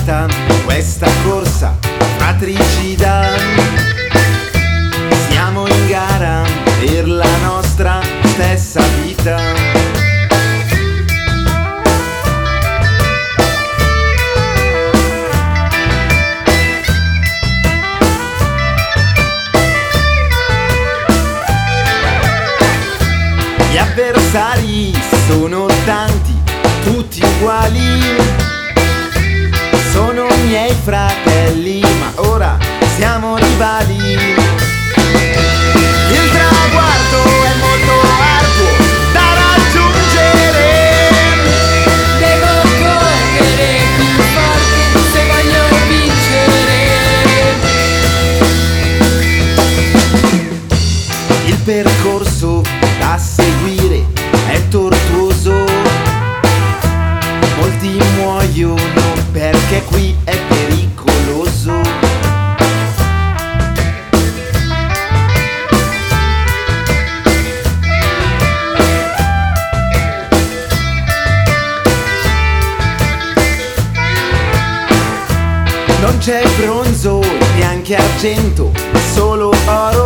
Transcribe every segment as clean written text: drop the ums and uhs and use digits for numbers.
iniziata questa corsa fratricida. Siamo in gara per la nostra stessa vita. Gli avversari sono tanti, tutti uguali. Sono miei fratelli, ma ora siamo rivali. Il traguardo è molto arduo da raggiungere. Devo correre più forte se voglio vincere. Il percorso da seguire è tortuoso. Molti muoiono perché qui è pericoloso. Non c'è bronzo, neanche argento, solo oro.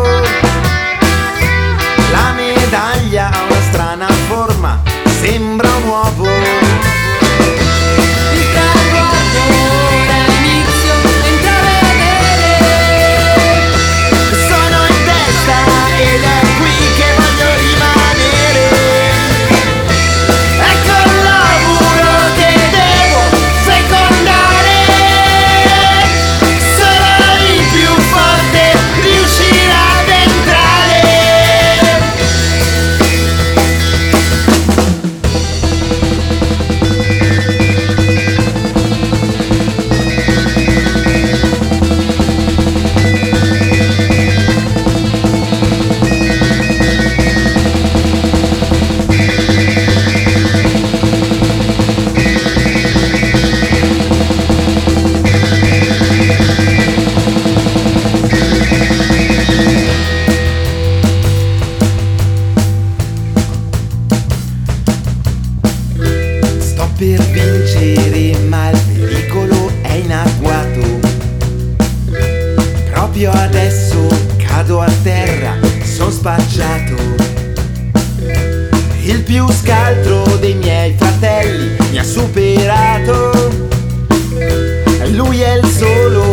La medaglia ha una strana forma, sembra un uovo. Il traguardo ora inizio a intravedere. Sono in testa ed è qui che voglio rimanere. Ecco il lavoro che devo fecondare. Solo il più forte riuscirà ad entrare. Per vincere, ma il pericolo è in agguato. Proprio adesso cado a terra, son spacciato. Il più scaltro dei miei fratelli mi ha superato. Lui è il solo